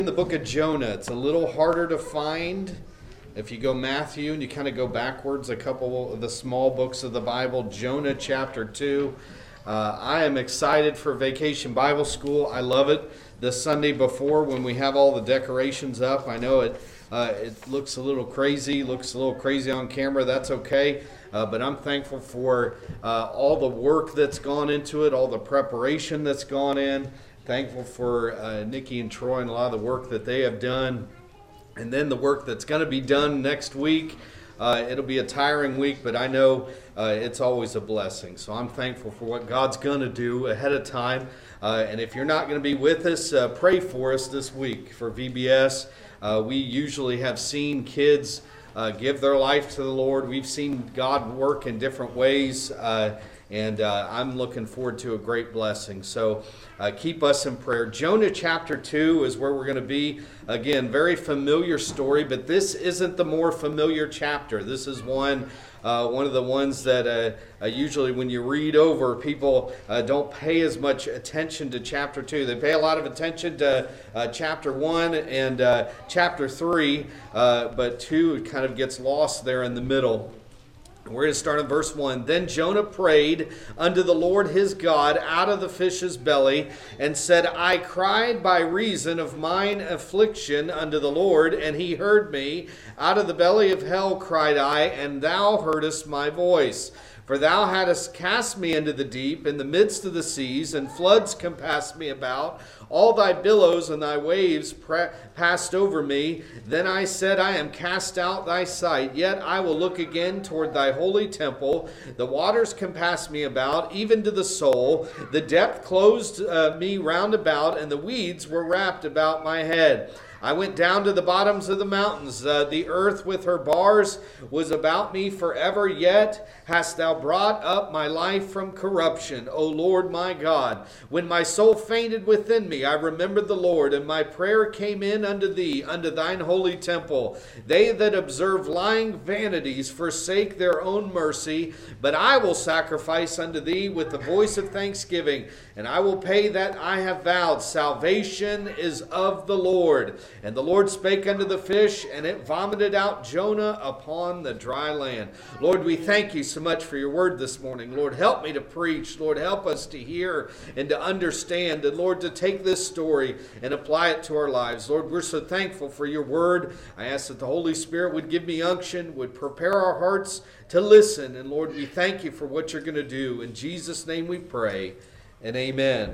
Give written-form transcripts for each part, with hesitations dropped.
In the book of Jonah. It's a little harder to find if you go Matthew and you kind of go backwards a couple of the small books of the Bible. Jonah chapter 2. I am excited for Vacation Bible School. I love it. The Sunday before when we have all the decorations up, I know it looks a little crazy, on camera. That's okay. But I'm thankful for all the work that's gone into it, all the preparation that's gone in. Thankful for Nikki and Troy and a lot of the work that they have done. And then the work that's going to be done next week. It'll be a tiring week, but I know it's always a blessing. So I'm thankful for what God's going to do ahead of time. And if you're not going to be with us, pray for us this week for VBS. We usually have seen kids give their life to the Lord. We've seen God work in different ways. And I'm looking forward to a great blessing. So keep us in prayer. Jonah chapter 2 is where we're going to be. Again, very familiar story, but this isn't the more familiar chapter. This is one of the ones that usually when you read over, people don't pay as much attention to chapter 2. They pay a lot of attention to chapter 1 and chapter 3, but 2 kind of gets lost there in the middle. We're going to start in verse 1. Then Jonah prayed unto the Lord his God out of the fish's belly, and said, I cried by reason of mine affliction unto the Lord, and he heard me. Out of the belly of hell cried I, and thou heardest my voice. For thou hadst cast me into the deep, in the midst of the seas, and floods compassed me about. All thy billows and thy waves passed over me. Then I said, I am cast out thy sight, yet I will look again toward thy holy temple. The waters compassed me about, even to the soul. The depth closed me round about, and the weeds were wrapped about my head. I went down to the bottoms of the mountains. The earth with her bars was about me forever. Yet hast thou brought up my life from corruption, O Lord my God. When my soul fainted within me, I remembered the Lord, and my prayer came in unto thee, unto thine holy temple. They that observe lying vanities forsake their own mercy, but I will sacrifice unto thee with the voice of thanksgiving, and I will pay that I have vowed. Salvation is of the Lord. And the Lord spake unto the fish, and it vomited out Jonah upon the dry land. Lord, we thank you so much for your word this morning. Lord, help me to preach. Lord, help us to hear and to understand. And Lord, to take this story and apply it to our lives. Lord, we're so thankful for your word. I ask that the Holy Spirit would give me unction, would prepare our hearts to listen. And Lord, we thank you for what you're going to do. In Jesus' name we pray, and amen.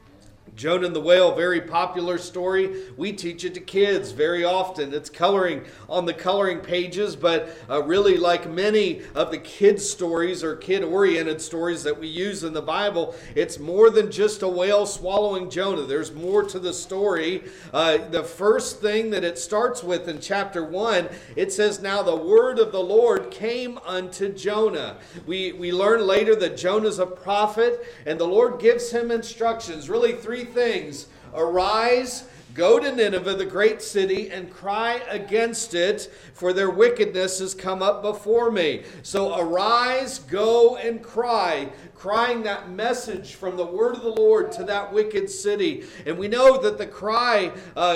Jonah and the Whale, very popular story. We teach it to kids very often. It's coloring on the coloring pages, but really like many of the kids' stories or kid-oriented stories that we use in the Bible, it's more than just a whale swallowing Jonah. There's more to the story. The first thing that it starts with in chapter 1, it says, Now the word of the Lord came unto Jonah. We learn later that Jonah's a prophet, and the Lord gives him instructions, really three things. Arise, go to Nineveh, the great city, and cry against it, for their wickedness has come up before me. So arise, go, and cry. Crying that message from the word of the Lord to that wicked city. And we know that the cry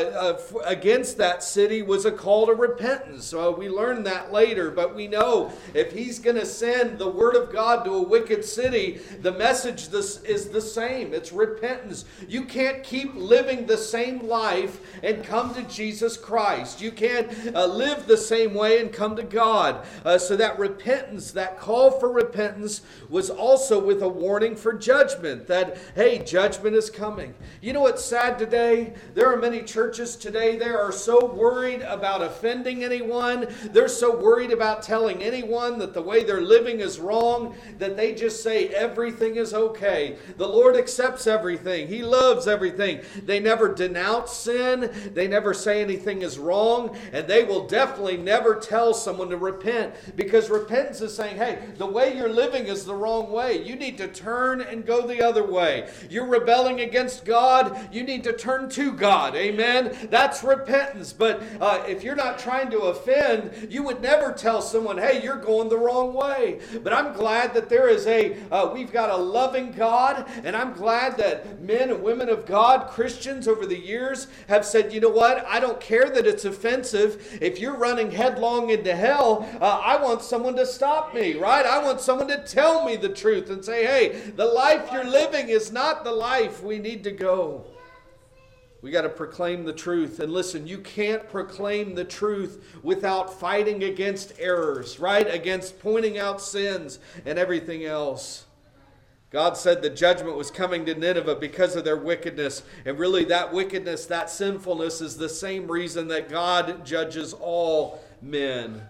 against that city was a call to repentance. So we learned that later. But we know if he's going to send the word of God to a wicked city, the message is the same. It's repentance. You can't keep living the same life and come to Jesus Christ. You can't live the same way and come to God. So that repentance, that call for repentance was also with a warning for judgment, that, hey, judgment is coming. You know what's sad today? There are many churches today, they are so worried about offending anyone. They're so worried about telling anyone that the way they're living is wrong, that they just say everything is okay. The Lord accepts everything. He loves everything. They never denounce sin. They never say anything is wrong. And they will definitely never tell someone to repent, because repentance is saying, hey, the way you're living is the wrong way. You need to turn and go the other way. You're rebelling against God, you need to turn to God. Amen? That's repentance. But if you're not trying to offend, you would never tell someone, hey, you're going the wrong way. But I'm glad that there is we've got a loving God, and I'm glad that men and women of God, Christians over the years, have said, you know what, I don't care that it's offensive. If you're running headlong into hell, I want someone to stop me, right? I want someone to tell me the truth and say, hey, the life you're living is not the life we need to go. We got to proclaim the truth. And listen, you can't proclaim the truth without fighting against errors, right? Against pointing out sins and everything else. God said the judgment was coming to Nineveh because of their wickedness. And really that wickedness, that sinfulness is the same reason that God judges all men.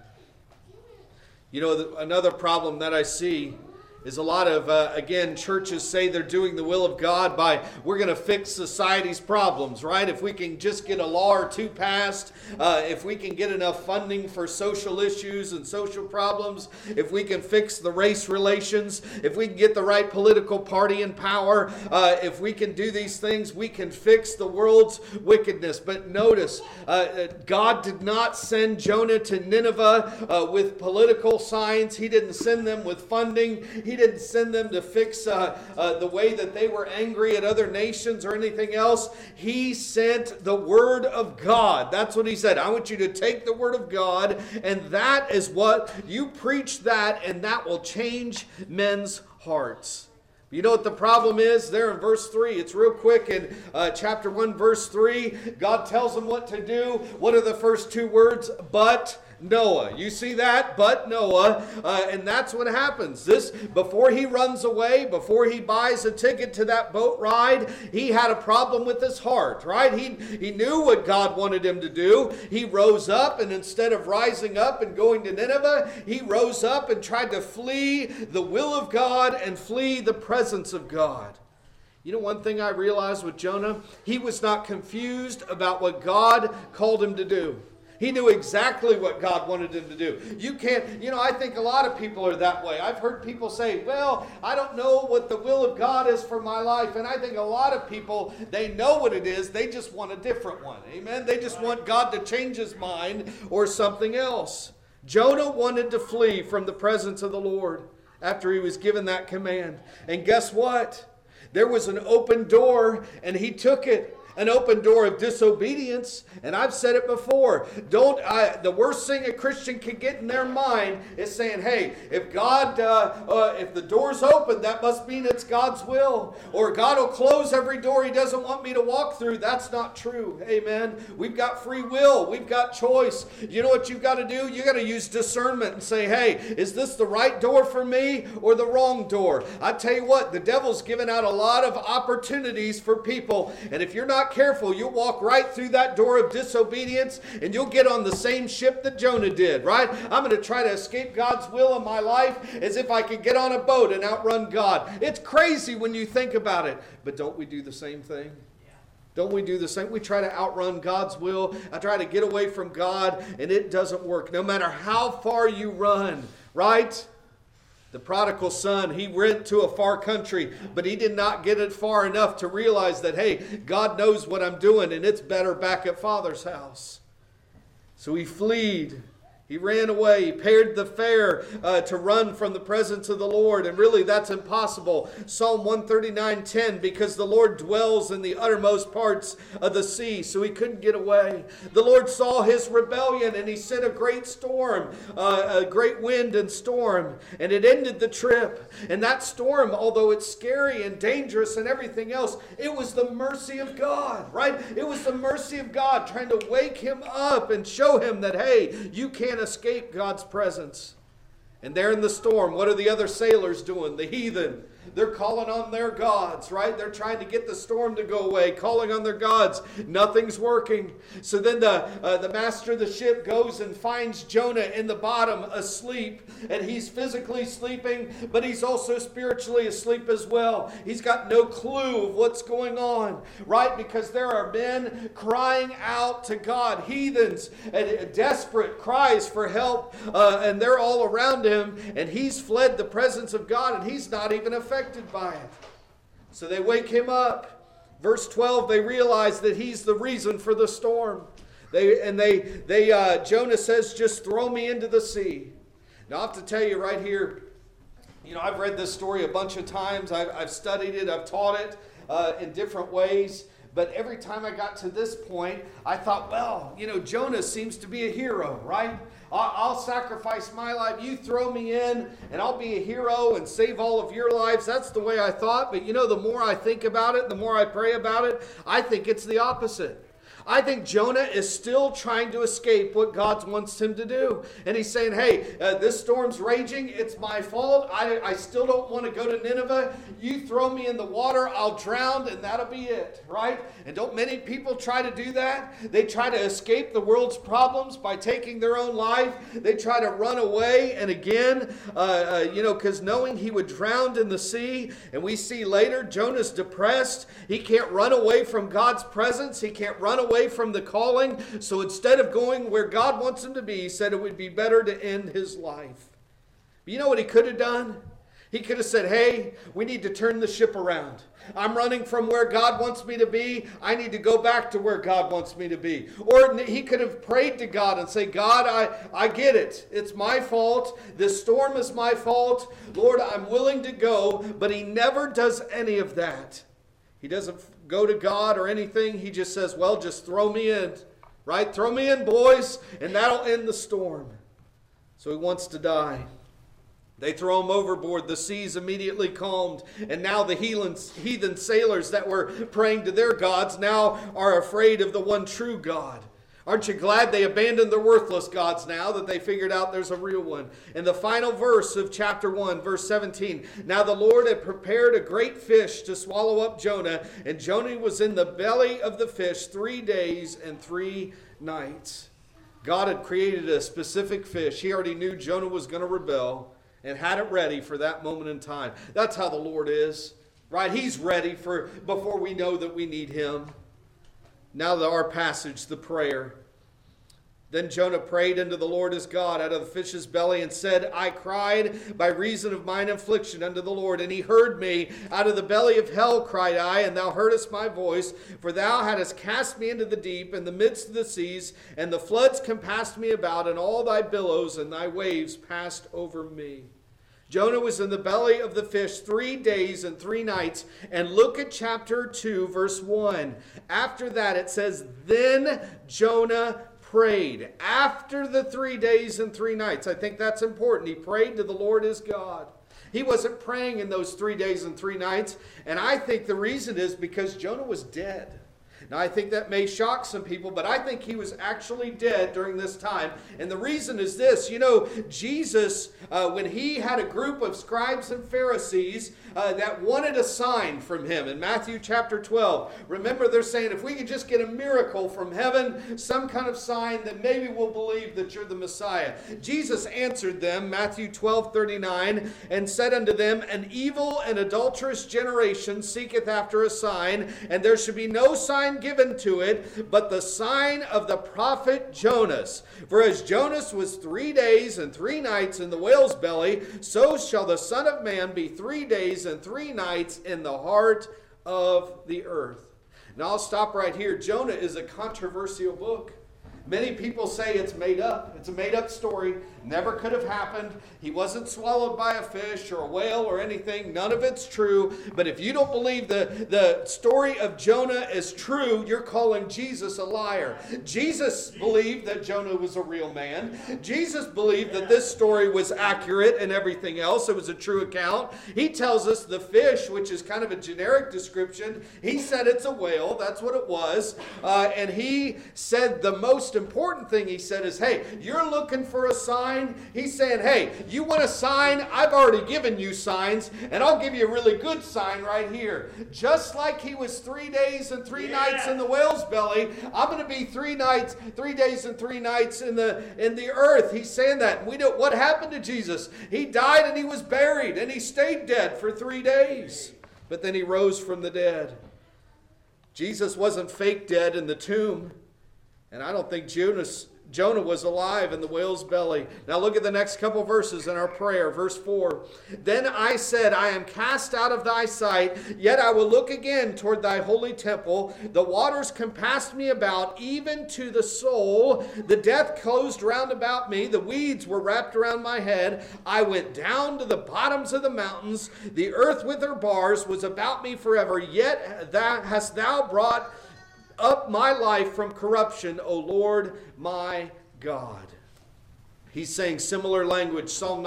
You know, another problem that I see is a lot of, again, churches say they're doing the will of God by, we're going to fix society's problems, right? If we can just get a law or two passed, if we can get enough funding for social issues and social problems, if we can fix the race relations, if we can get the right political party in power, if we can do these things, we can fix the world's wickedness. But notice, God did not send Jonah to Nineveh with political signs. He didn't send them with funding. He didn't send them to fix the way that they were angry at other nations or anything else. He sent the Word of God. That's what he said. I want you to take the Word of God, and that is what you preach that, and that will change men's hearts. You know what the problem is? There in verse 3, it's real quick in chapter 1, verse 3. God tells them what to do. What are the first two words? But Noah. You see that? But Noah. And that's what happens. Before he runs away, before he buys a ticket to that boat ride, he had a problem with his heart, right? He knew what God wanted him to do. He rose up, and instead of rising up and going to Nineveh, he rose up and tried to flee the will of God and flee the presence of God. You know, one thing I realized with Jonah, he was not confused about what God called him to do. He knew exactly what God wanted him to do. I think a lot of people are that way. I've heard people say, well, I don't know what the will of God is for my life. And I think a lot of people, they know what it is. They just want a different one. Amen? They just want God to change his mind or something else. Jonah wanted to flee from the presence of the Lord after he was given that command. And guess what? There was an open door, and he took it. An open door of disobedience. And I've said it before. The worst thing a Christian can get in their mind is saying, hey, if the door's open, that must mean it's God's will. Or God will close every door he doesn't want me to walk through. That's not true. Amen. We've got free will. We've got choice. You know what you've got to do? You've got to use discernment and say, hey, is this the right door for me or the wrong door? I tell you what, the devil's given out a lot of opportunities for people. And if you're not careful, you'll walk right through that door of disobedience, and you'll get on the same ship that Jonah did, right? I'm going to try to escape God's will in my life as if I could get on a boat and outrun God. It's crazy when you think about it, but don't we do the same thing? Don't we do the same? We try to outrun God's will. I try to get away from God, and it doesn't work. No matter how far you run, right? The prodigal son, he went to a far country, but he did not get it far enough to realize that, hey, God knows what I'm doing, and it's better back at Father's house. So he fled. He ran away. He paid the fare to run from the presence of the Lord. And really, that's impossible. Psalm 139:10, because the Lord dwells in the uttermost parts of the sea. So he couldn't get away. The Lord saw his rebellion, and he sent a great storm, a great wind and storm. And it ended the trip. And that storm, although it's scary and dangerous and everything else, it was the mercy of God, right? It was the mercy of God trying to wake him up and show him that, hey, you can't escape God's presence. And there in the storm, what are the other sailors doing? The heathen. They're calling on their gods, right? They're trying to get the storm to go away, calling on their gods. Nothing's working. So then the master of the ship goes and finds Jonah in the bottom asleep. And he's physically sleeping, but he's also spiritually asleep as well. He's got no clue of what's going on, right? Because there are men crying out to God, heathens, and desperate cries for help. And they're all around him. And he's fled the presence of God, and he's not even affected affected by it. So they wake him up. Verse 12, they realize that he's the reason for the storm. Jonah says, just throw me into the sea. Now I have to tell you right here, I've read this story a bunch of times. I've studied it. I've taught it in different ways. But every time I got to this point, I thought, Jonah seems to be a hero, right? I'll sacrifice my life. You throw me in and I'll be a hero and save all of your lives. That's the way I thought. But the more I think about it, the more I pray about it, I think it's the opposite. I think Jonah is still trying to escape what God wants him to do. And he's saying, hey, this storm's raging. It's my fault. I still don't want to go to Nineveh. You throw me in the water, I'll drown, and that'll be it, right? And don't many people try to do that? They try to escape the world's problems by taking their own life. They try to run away. And again, because knowing he would drown in the sea. And we see later, Jonah's depressed. He can't run away from God's presence. He can't run away from the calling. So instead of going where God wants him to be, he said it would be better to end his life. But you know what he could have done? He could have said, hey, we need to turn the ship around. I'm running from where God wants me to be. I need to go back to where God wants me to be. Or he could have prayed to God and say, God, I get it. It's my fault. This storm is my fault. Lord, I'm willing to go. But he never does any of that. He doesn't go to God or anything. He just says, well, just throw me in, right? Throw me in, boys, and that'll end the storm. So he wants to die. They throw him overboard. The sea's immediately calmed. And now the heathen sailors that were praying to their gods now are afraid of the one true God. Aren't you glad they abandoned their worthless gods now that they figured out there's a real one? In the final verse of chapter 1, verse 17, now the Lord had prepared a great fish to swallow up Jonah, and Jonah was in the belly of the fish 3 days and 3 nights. God had created a specific fish. He already knew Jonah was going to rebel and had it ready for that moment in time. That's how the Lord is, right? He's ready before we know that we need him. Now our passage, the prayer. Then Jonah prayed unto the Lord his God out of the fish's belly and said, I cried by reason of mine affliction unto the Lord, and he heard me. Out of the belly of hell cried I, and thou heardest my voice. For thou hadst cast me into the deep, in the midst of the seas, and the floods compassed me about, and all thy billows and thy waves passed over me. Jonah was in the belly of the fish 3 days and 3 nights. And look at chapter 2, verse 1. After that it says, then Jonah prayed. After the 3 days and 3 nights. I think that's important. He prayed to the Lord his God. He wasn't praying in those 3 days and 3 nights. And I think the reason is because Jonah was dead. Now, I think that may shock some people, but I think he was actually dead during this time. And the reason is this. Jesus, when he had a group of scribes and Pharisees that wanted a sign from him in Matthew chapter 12. Remember, they're saying, if we could just get a miracle from heaven, some kind of sign, then maybe we'll believe that you're the Messiah. Jesus answered them, Matthew 12:39, and said unto them, an evil and adulterous generation seeketh after a sign, and there should be no sign given to it, but the sign of the prophet Jonas. For as Jonas was 3 days and 3 nights in the whale's belly, so shall the Son of Man be 3 days and 3 nights in the heart of the earth. Now I'll stop right here. Jonah is a controversial book. Many people say it's made up. It's a made-up story. Never could have happened. He wasn't swallowed by a fish or a whale or anything. None of it's true. But if you don't believe the story of Jonah is true, you're calling Jesus a liar. Jesus believed that Jonah was a real man. Jesus believed that this story was accurate and everything else. It was a true account. He tells us the fish, which is kind of a generic description, he said it's a whale. That's what it was. And he said the most important thing he said is, hey, you're looking for a sign? He's saying, hey, you want a sign? I've already given you signs, and I'll give you a really good sign right here. Just like he was 3 days and 3 nights in the whale's belly, I'm going to be 3 days and 3 nights in the earth. He's saying that. We know what happened to Jesus. He died and he was buried, and he stayed dead for 3 days. But then he rose from the dead. Jesus wasn't fake dead in the tomb. And I don't think Jonah was alive in the whale's belly. Now look at the next couple verses in our prayer. Verse 4. Then I said, I am cast out of thy sight, yet I will look again toward thy holy temple. The waters compassed me about, even to the soul. The death closed round about me. The weeds were wrapped around my head. I went down to the bottoms of the mountains. The earth with her bars was about me forever. Yet hast thou brought up my life from corruption, O Lord my God. He's saying similar language. Psalm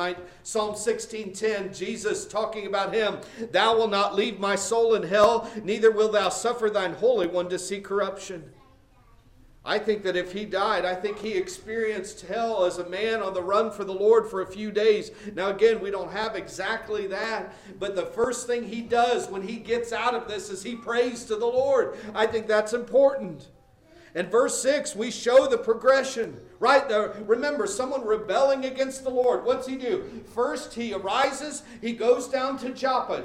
16:10, Jesus talking about him. Thou wilt not leave my soul in hell, neither wilt thou suffer thine Holy One to see corruption. I think that if he died, I think he experienced hell as a man on the run for the Lord for a few days. Now again, we don't have exactly that, but the first thing he does when he gets out of this is he prays to the Lord. I think that's important. In verse 6, we show the progression, right? Remember, someone rebelling against the Lord. What's he do? First, he arises. He goes down to Joppa,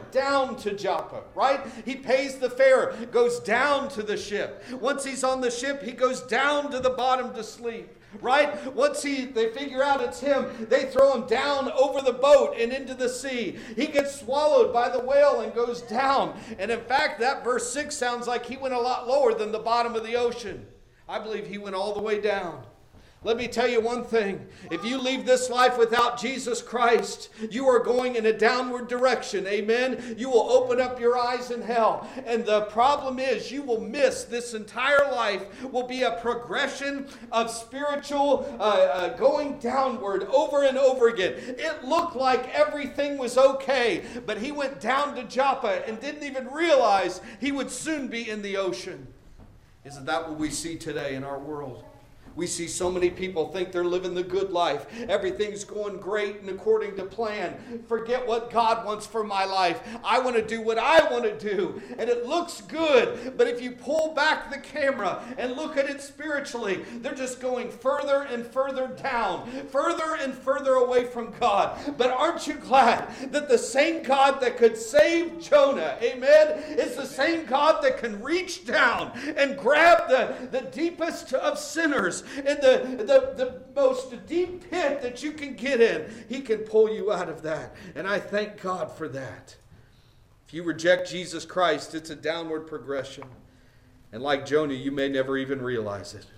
right? He pays the fare, goes down to the ship. Once he's on the ship, he goes down to the bottom to sleep. Right? Once they figure out it's him, they throw him down over the boat and into the sea. He gets swallowed by the whale and goes down. And in fact, that verse 6 sounds like he went a lot lower than the bottom of the ocean. I believe he went all the way down. Let me tell you one thing. If you leave this life without Jesus Christ, you are going in a downward direction. Amen? You will open up your eyes in hell. And the problem is you will miss this entire life will be a progression of spiritual going downward over and over again. It looked like everything was okay, but he went down to Joppa and didn't even realize he would soon be in the ocean. Isn't that what we see today in our world? We see so many people think they're living the good life. Everything's going great and according to plan. Forget what God wants for my life. I want to do what I want to do. And it looks good. But if you pull back the camera and look at it spiritually, they're just going further and further down, further and further away from God. But aren't you glad that the same God that could save Jonah, amen, is the same God that can reach down and grab the deepest of sinners in the most deep pit that you can get in. He can pull you out of that. And I thank God for that. If you reject Jesus Christ, it's a downward progression. And like Jonah, you may never even realize it.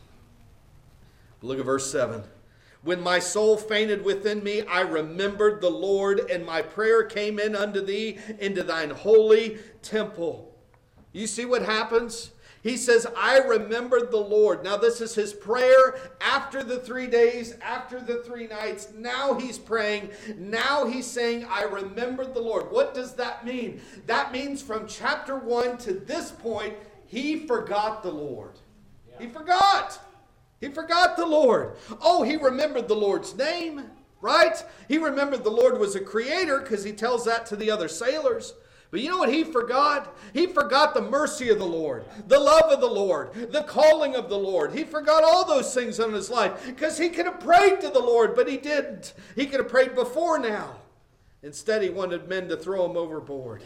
Look at verse 7. When my soul fainted within me, I remembered the Lord, and my prayer came in unto thee into thine holy temple. You see what happens? He says, I remembered the Lord. Now this is his prayer after the 3 days, after the 3 nights. Now he's praying. Now he's saying, I remembered the Lord. What does that mean? That means from chapter 1 to this point, he forgot the Lord. Yeah. He forgot. He forgot the Lord. Oh, he remembered the Lord's name, right? He remembered the Lord was a creator because he tells that to the other sailors. But you know what he forgot? He forgot the mercy of the Lord, the love of the Lord, the calling of the Lord. He forgot all those things in his life because he could have prayed to the Lord, but he didn't. He could have prayed before now. Instead, he wanted men to throw him overboard.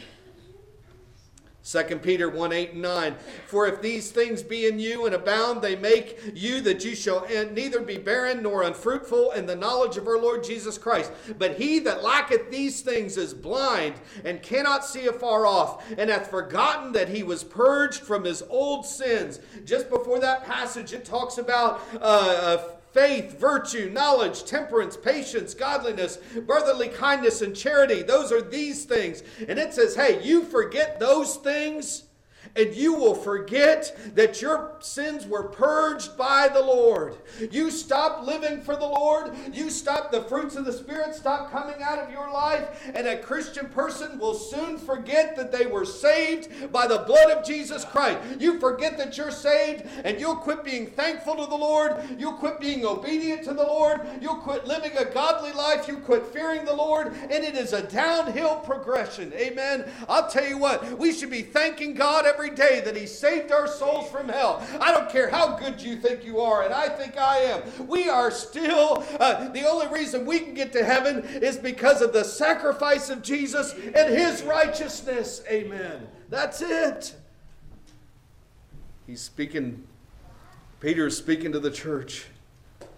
2 Peter 1:8-9. For if these things be in you and abound, they make you that you shall neither be barren nor unfruitful in the knowledge of our Lord Jesus Christ. But he that lacketh these things is blind and cannot see afar off, and hath forgotten that he was purged from his old sins. Just before that passage, it talks about faith, virtue, knowledge, temperance, patience, godliness, brotherly kindness, and charity. Those are these things. And it says, hey, you forget those things, and you will forget that your sins were purged by the Lord. You stop living for the Lord. You stop, the fruits of the Spirit stop coming out of your life. And a Christian person will soon forget that they were saved by the blood of Jesus Christ. You forget that you're saved, and you'll quit being thankful to the Lord. You'll quit being obedient to the Lord. You'll quit living a godly life. You'll quit fearing the Lord. And it is a downhill progression. Amen. I'll tell you what, we should be thanking God every day that he saved our souls from hell. I don't care how good you think you are, and I think I am. We are still, the only reason we can get to heaven is because of the sacrifice of Jesus and his righteousness. Amen. That's it. He's speaking, Peter's speaking to the church.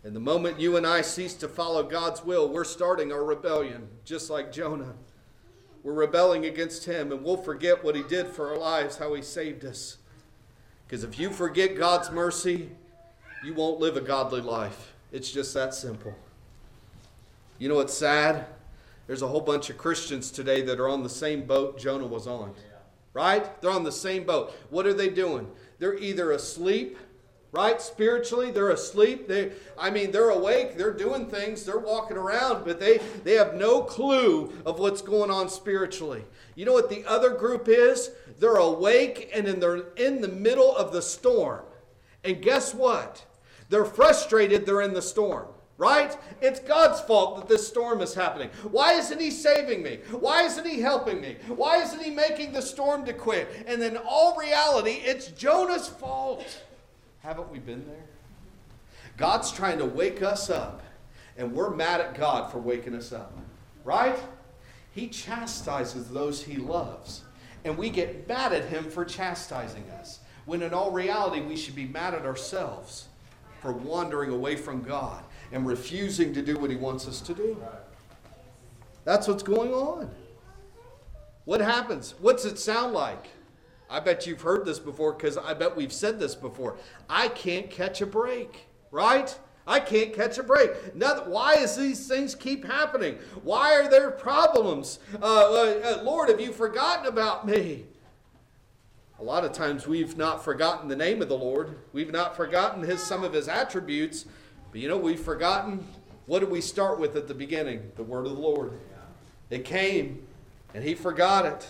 And the moment you and I cease to follow God's will, we're starting our rebellion, just like Jonah. We're rebelling against him, and we'll forget what he did for our lives, how he saved us. Because if you forget God's mercy, you won't live a godly life. It's just that simple. You know what's sad? There's a whole bunch of Christians today that are on the same boat Jonah was on. Right? They're on the same boat. What are they doing? They're either asleep, right? Spiritually, they're asleep. They're awake. They're doing things. They're walking around, but they have no clue of what's going on spiritually. You know what the other group is? They're awake and they're in the middle of the storm. And guess what? They're frustrated they're in the storm. Right? It's God's fault that this storm is happening. Why isn't he saving me? Why isn't he helping me? Why isn't he making the storm to quit? And in all reality, it's Jonah's fault. Haven't we been there? God's trying to wake us up, and we're mad at God for waking us up. Right? He chastises those he loves, and we get mad at him for chastising us. When in all reality, we should be mad at ourselves for wandering away from God and refusing to do what he wants us to do. That's what's going on. What happens? What's it sound like? I bet you've heard this before, because I bet we've said this before. I can't catch a break, right? I can't catch a break. Why does these things keep happening? Why are there problems? Lord, have you forgotten about me? A lot of times we've not forgotten the name of the Lord. We've not forgotten some of his attributes. But we've forgotten, what did we start with at the beginning? The word of the Lord. It came, and he forgot it.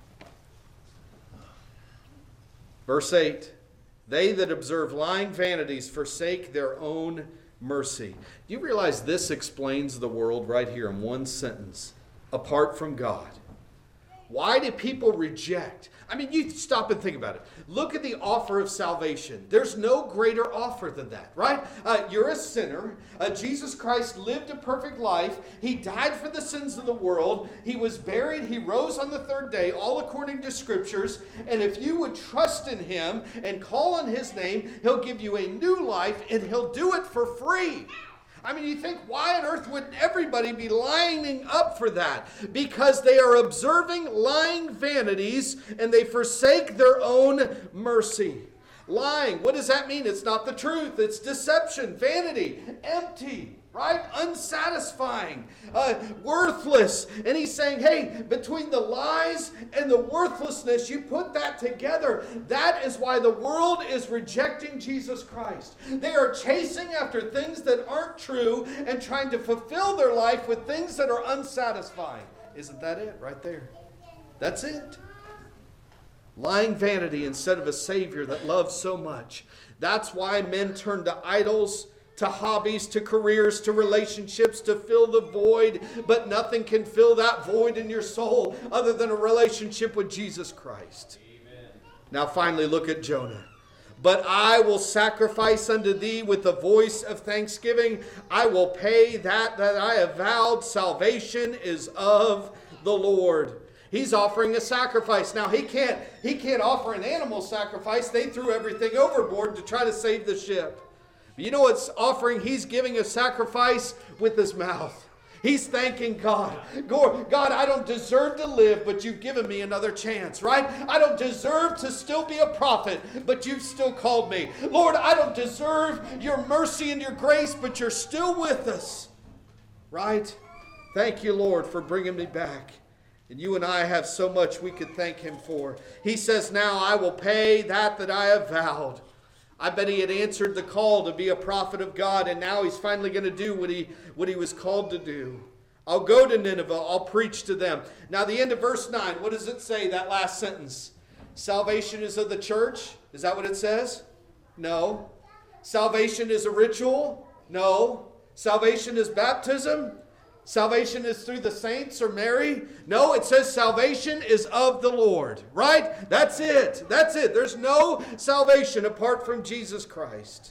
Verse 8, they that observe lying vanities forsake their own mercy. Do you realize this explains the world right here in one sentence? Apart from God. Why do people reject? You stop and think about it. Look at the offer of salvation. There's no greater offer than that, right? You're a sinner. Jesus Christ lived a perfect life. He died for the sins of the world. He was buried. He rose on the third day, all according to Scriptures. And if you would trust in him and call on his name, he'll give you a new life, and he'll do it for free. You think, why on earth would everybody be lining up for that? Because they are observing lying vanities, and they forsake their own mercy. Lying, what does that mean? It's not the truth. It's deception, vanity, empty, right? Unsatisfying, worthless. And he's saying, hey, between the lies and the worthlessness, you put that together. That is why the world is rejecting Jesus Christ. They are chasing after things that aren't true and trying to fulfill their life with things that are unsatisfying. Isn't that it right there? That's it. Lying vanity instead of a Savior that loves so much. That's why men turn to idols, to hobbies, to careers, to relationships, to fill the void. But nothing can fill that void in your soul other than a relationship with Jesus Christ. Amen. Now finally look at Jonah. But I will sacrifice unto thee with the voice of thanksgiving. I will pay that I have vowed. Salvation is of the Lord. He's offering a sacrifice. Now he can't offer an animal sacrifice. They threw everything overboard to try to save the ship. But you know what's offering? He's giving a sacrifice with his mouth. He's thanking God. God, I don't deserve to live, but you've given me another chance, right? I don't deserve to still be a prophet, but you've still called me. Lord, I don't deserve your mercy and your grace, but you're still with us, right? Thank you, Lord, for bringing me back. And you and I have so much we could thank him for. He says, now I will pay that I have vowed. I bet he had answered the call to be a prophet of God, and now he's finally going to do what he was called to do. I'll go to Nineveh. I'll preach to them. Now the end of verse 9, what does it say, that last sentence? Salvation is of the church? Is that what it says? No. Salvation is a ritual? No. Salvation is baptism? Salvation is through the saints or Mary? No, it says salvation is of the Lord, right? That's it. That's it. There's no salvation apart from Jesus Christ.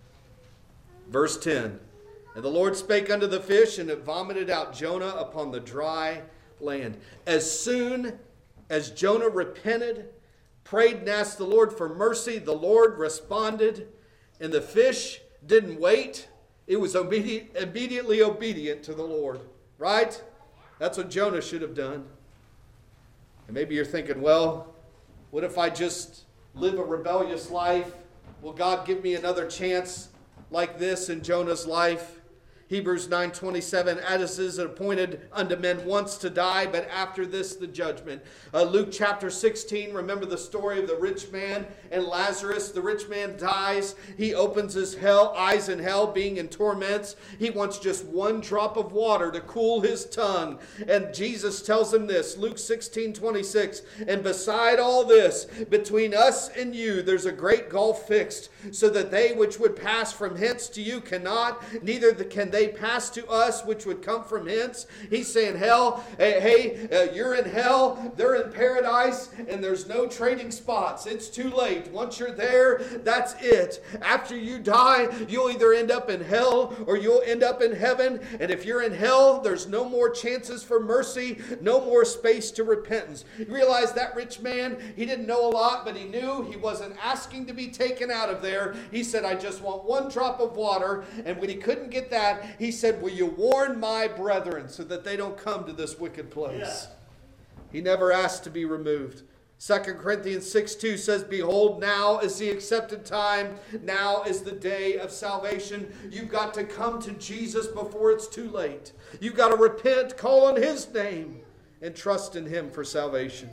Verse 10, and the Lord spake unto the fish, and it vomited out Jonah upon the dry land. As soon as Jonah repented, prayed and asked the Lord for mercy, the Lord responded, and the fish didn't wait. It was immediately obedient to the Lord. Right? That's what Jonah should have done. And maybe you're thinking, well, what if I just live a rebellious life? Will God give me another chance like this in Jonah's life? Hebrews 9:27, as is appointed unto men once to die, but after this the judgment. Luke chapter 16, remember the story of the rich man and Lazarus. The rich man dies. He opens his eyes in hell, being in torments. He wants just one drop of water to cool his tongue. And Jesus tells him this, Luke 16:26, and beside all this, between us and you, there's a great gulf fixed, so that they which would pass from hence to you cannot, neither can they pass to us which would come from hence. He's saying, hell, you're in hell, they're in paradise, and there's no trading spots. It's too late. Once you're there, that's it. After you die, you'll either end up in hell or you'll end up in heaven. And if you're in hell, there's no more chances for mercy, no more space to repentance. You realize that rich man, he didn't know a lot, but he knew he wasn't asking to be taken out of there. He said, I just want one drop of water. And when he couldn't get that, he said, will you warn my brethren so that they don't come to this wicked place? Yeah. He never asked to be removed. 2 Corinthians 6:2 says, behold, now is the accepted time. Now is the day of salvation. You've got to come to Jesus before it's too late. You've got to repent, call on his name, and trust in him for salvation.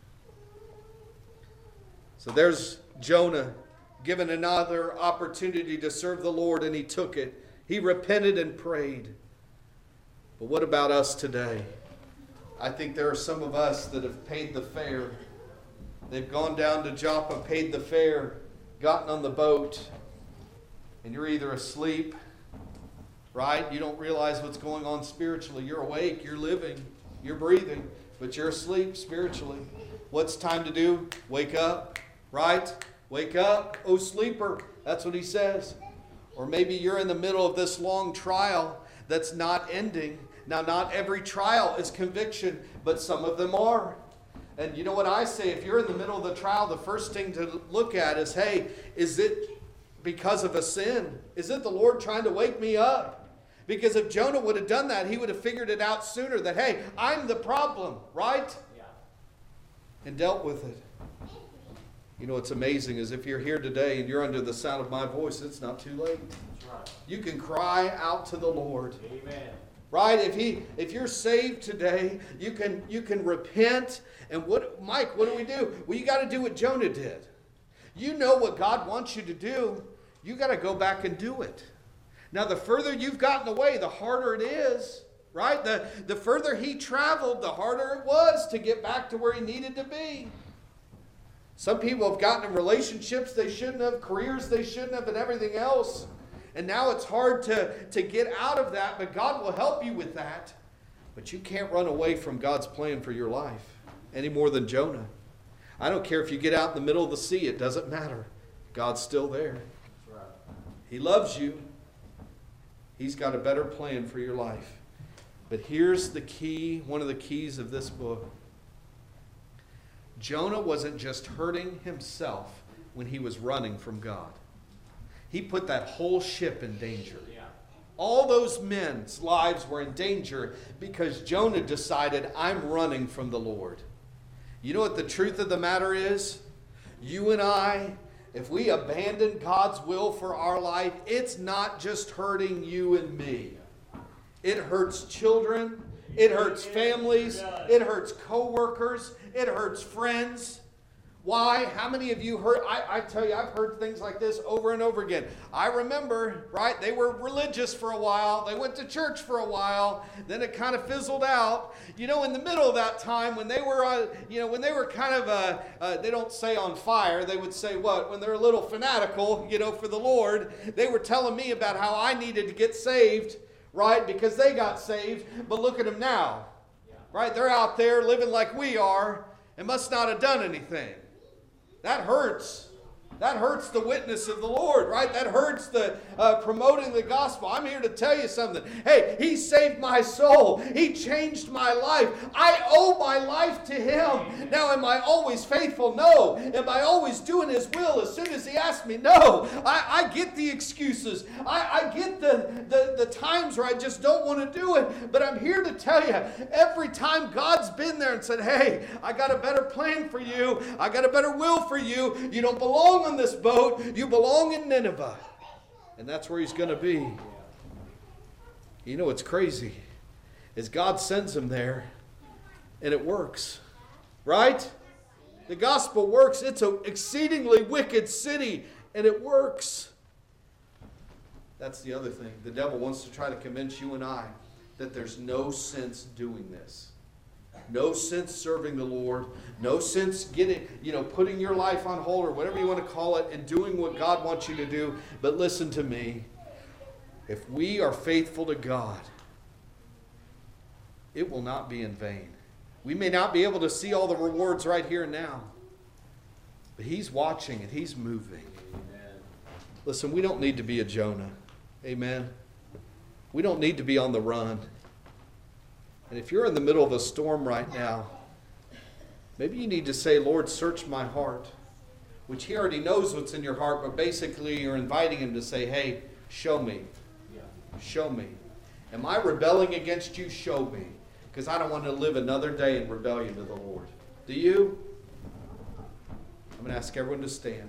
So there's Jonah given another opportunity to serve the Lord, and he took it. He repented and prayed. But what about us today? I think there are some of us that have paid the fare. They've gone down to Joppa, paid the fare, gotten on the boat, and you're either asleep, right? You don't realize what's going on spiritually. You're awake, you're living, you're breathing, but you're asleep spiritually. What's time to do? Wake up, right? Wake up, O sleeper. That's what he says. Or maybe you're in the middle of this long trial that's not ending. Now, not every trial is conviction, but some of them are. And you know what I say? If you're in the middle of the trial, the first thing to look at is, hey, is it because of a sin? Is it the Lord trying to wake me up? Because if Jonah would have done that, he would have figured it out sooner that, hey, I'm the problem, right? Yeah. And dealt with it. You know what's amazing is if you're here today and you're under the sound of my voice, it's not too late. That's right. You can cry out to the Lord. Amen. Right? If you're saved today, you can repent. And Mike, what do we do? Well, you got to do what Jonah did. You know what God wants you to do. You got to go back and do it. Now, the further you've gotten away, the harder it is. Right? The further he traveled, the harder it was to get back to where he needed to be. Some people have gotten in relationships they shouldn't have, careers they shouldn't have, and everything else. And now it's hard to get out of that, but God will help you with that. But you can't run away from God's plan for your life any more than Jonah. I don't care if you get out in the middle of the sea, it doesn't matter. God's still there. That's right. He loves you. He's got a better plan for your life. But here's the key, one of the keys of this book. Jonah wasn't just hurting himself when he was running from God. He put that whole ship in danger. Yeah. All those men's lives were in danger because Jonah decided, I'm running from the Lord. You know what the truth of the matter is? You and I, if we abandon God's will for our life, it's not just hurting you and me. It hurts children. It hurts families. It hurts co-workers. It hurts friends. Why? How many of you heard? I tell you, I've heard things like this over and over again. I remember, right? They were religious for a while. They went to church for a while. Then it kind of fizzled out. You know, in the middle of that time, when they were, when they were kind of, they don't say on fire. They would say what? When they're a little fanatical, for the Lord. They were telling me about how I needed to get saved, right? Because they got saved. But look at them now, right? They're out there living like we are and must not have done anything. That hurts. That hurts the witness of the Lord, right? That hurts the promoting the gospel. I'm here to tell you something. Hey, He saved my soul. He changed my life. I owe my life to Him. Now, am I always faithful? No. Am I always doing His will as soon as He asks me? No. I get the excuses. I get the times where I just don't want to do it. But I'm here to tell you, every time God's been there and said, hey, I got a better plan for you. I got a better will for you. You don't belong on this boat. You belong in Nineveh. And that's where He's going to be. You know what's crazy is God sends him there and it works. Right? The gospel works. It's an exceedingly wicked city and it works. That's the other thing. The devil wants to try to convince you and I that there's no sense doing this. No sense serving the Lord. No sense putting your life on hold or whatever you want to call it and doing what God wants you to do. But listen to me. If we are faithful to God, it will not be in vain. We may not be able to see all the rewards right here and now, but He's watching and He's moving. Amen. Listen, we don't need to be a Jonah. Amen. We don't need to be on the run. And if you're in the middle of a storm right now, maybe you need to say, Lord, search my heart. Which He already knows what's in your heart, but basically you're inviting Him to say, hey, show me. Show me. Am I rebelling against you? Show me. Because I don't want to live another day in rebellion to the Lord. Do you? I'm going to ask everyone to stand.